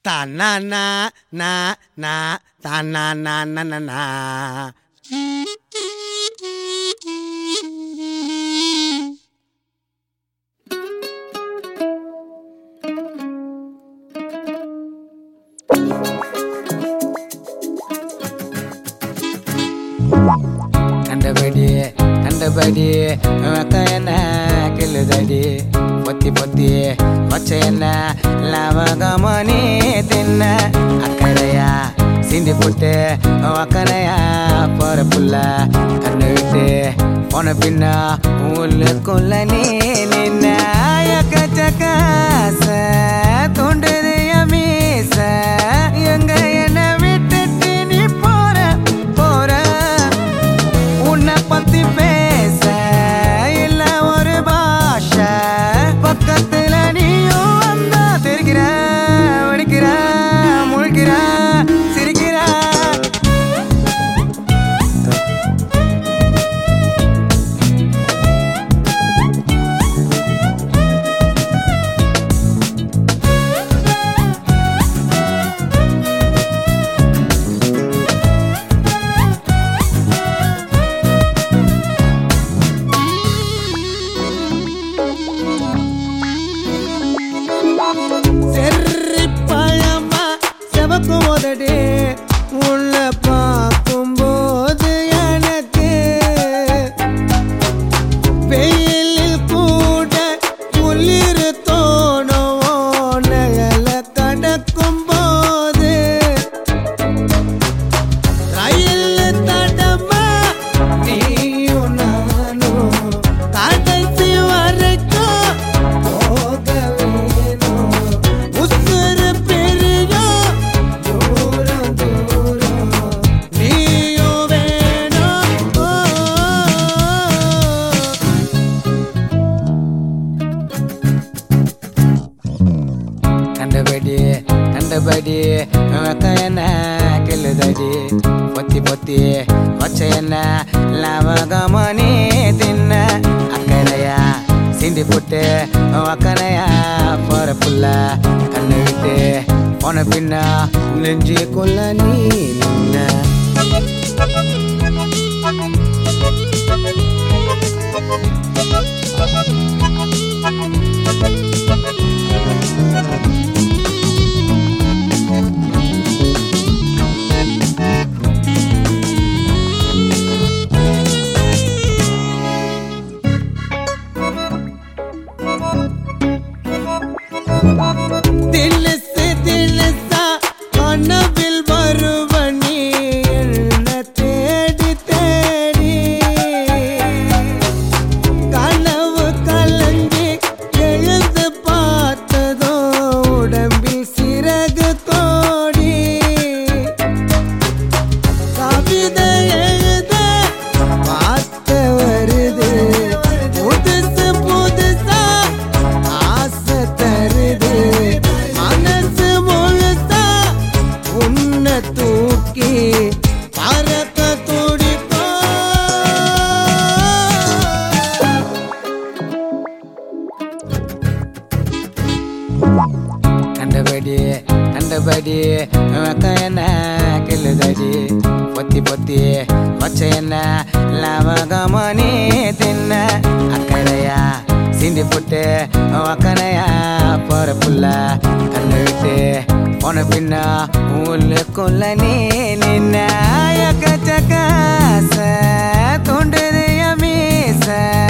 na na na na ta na na na na na. கண்டபடி என்ன கிள்ளுதடி பொத்தி பொத்தி வச்ச என்ன லவகமணி தின்ன அக்கறையா சிந்தி போட்டு அக்கறையா போற புள்ள கண்ணு விட்டு போன பின்ன உள்ளுக்குள்ள நீ நின்ன எக்கச்சக்காச தோண்டுது மீச எங்க என்ன விட்டுட்டு நீ போற போற உன்னை பத்தி பேச இல்ல ஒரு பாஷை பக்கத்துல நீயும் வந்தா தெரிகிற வடிக்கிற முழிக்கிற சிரிக்கிற போதடே உள்ள பார்க்கும் போது எனக்கு வெயிலில் கூட குளிர் தோணும் நயல கடக்கும் போது ரயில் தடமா நீயும் நானும் கடைசி வரைக்கும் போக வேணும் உசுறு பெரியும் கண்டபடி என்ன கிள்ளுதடி பொத்தி பொத்தி வச்ச என்ன லவகமணி தின்ன அக்கறையா சிந்தி போட்டு அக்கறையா போற புள்ள கண்ணு விட்டு போன பின்ன நெஞ்சுக்குள்ள நீ நின்ன दिल से दिल सा कनविल बरवनी न तेरी तेरी कनव कलंगी எழுத பார்த்ததோ உடம்பில் சிறகு கோடி கவிதை எழுத பார்த்த வருது புதுசு புதுசா ஆசை தருது மனசு முழுசா உன்னை தூக்கி பறக்க துடிப்போ கண்டபடி என்ன கிள்ளுதடி பொத்தி பொத்தி வச்ச என்ன லவகமணி தின்ன அக்கறையா சிந்தி போட்டு அக்கறையா போற புள்ள கண்ணு விட்டு போன பின்ன உள்ளுக்குள்ள நீ நின்ன எக்கச்சக்காச தோண்டுது மீச